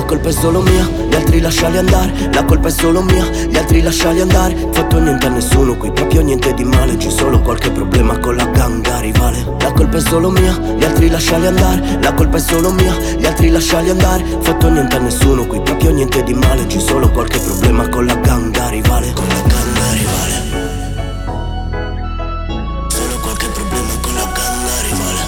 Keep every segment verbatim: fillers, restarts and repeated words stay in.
colpa è solo mia, gli altri lasciali andare. La colpa è solo mia, gli altri lasciali andare. Fatto niente a nessuno qui, proprio niente di male. C'è solo qualche problema con la ganga rivale. La colpa è solo mia, gli altri lasciali andare. La colpa è solo mia, gli altri lasciali andare. Fatto niente a nessuno qui, proprio niente di male. C'è solo qualche problema con la ganga rivale. Con la ganga rivale. Solo qualche problema con la ganga rivale.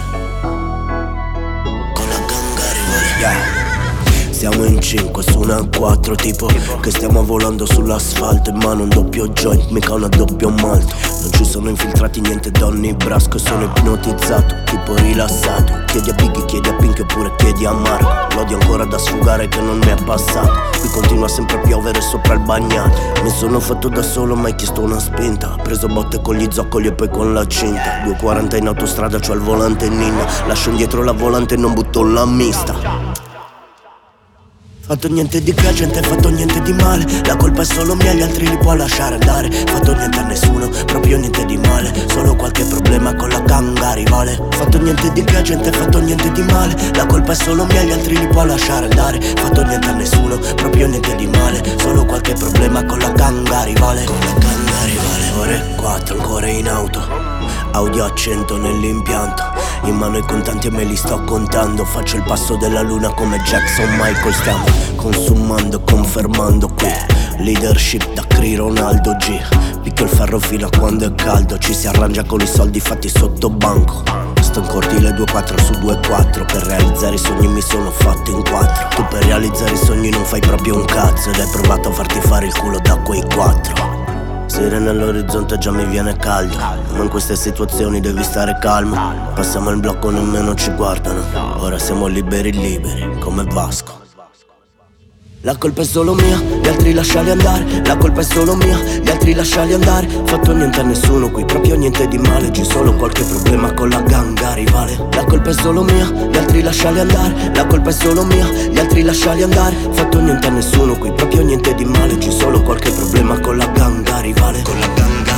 Con la ganga rivale. Yeah. Siamo in cinque su una quattro tipo che stiamo volando sull'asfalto. In mano un doppio joint, mica una doppio malto. Non ci sono infiltrati niente donne brasco. Sono ipnotizzato, tipo rilassato. Chiedi a Biggie, chiedi a Pink oppure chiedi a Marco. L'odio ancora da sfugare che non mi è passato. Qui continua sempre a piovere sopra il bagnato. Mi sono fatto da solo, mai chiesto una spinta. Ho preso botte con gli zoccoli e poi con la cinta. due quaranta in autostrada, c'ho il volante in ninna. Lascio indietro la volante e non butto la mista. Fatto niente di che, gente, fatto niente di male. La colpa è solo mia, gli altri li può lasciare andare. Fatto niente a nessuno, proprio niente di male. Solo qualche problema con la ganga rivale. Fatto niente di che, gente, fatto niente di male. La colpa è solo mia, gli altri li può lasciare andare. Fatto niente a nessuno, proprio niente di male. Solo qualche problema con la ganga rivale. Con la ganga rivale. Ore quattro ancora in auto. Audio a cento nell'impianto. In mano i contanti e me li sto contando. Faccio il passo della luna come Jackson Michael. Stiamo consumando, confermando qui leadership da Cri Ronaldo G. Picchio il ferro fino a quando è caldo. Ci si arrangia con i soldi fatti sotto banco. Sto in cortile due quattro su due quattro. Per realizzare i sogni mi sono fatto in quattro. Tu per realizzare i sogni non fai proprio un cazzo. Ed hai provato a farti fare il culo da quei quattro. Sirene all'orizzonte già mi viene caldo. Ma in queste situazioni devi stare calmo. Passiamo il blocco, nemmeno ci guardano. Ora siamo liberi liberi, come Vasco. La colpa è solo mia, gli altri lasciali andare. La colpa è solo mia, gli altri lasciali andare. Fatto niente a nessuno qui, proprio niente di male. C'è solo qualche problema con la ganga rivale. La colpa è solo mia, gli altri lasciali andare. La colpa è solo mia, gli altri lasciali andare. Fatto niente a nessuno qui, proprio niente di male. C'è solo qualche problema con la ganga rivale. Con la ganga